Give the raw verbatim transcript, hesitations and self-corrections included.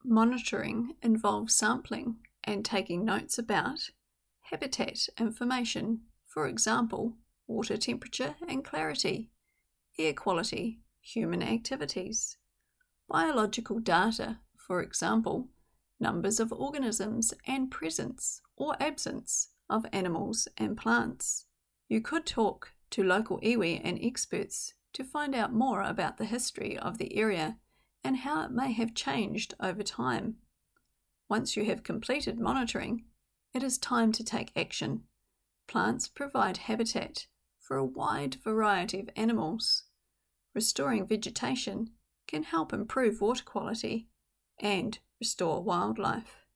Monitoring involves sampling and taking notes about habitat information, for example, water temperature and clarity, air quality, human activities, biological data, for example, numbers of organisms and presence or absence of animals and plants. You could talk to local iwi and experts to find out more about the history of the area and how it may have changed over time. Once you have completed monitoring, it is time to take action. Plants provide habitat for a wide variety of animals. Restoring vegetation can help improve water quality and restore wildlife.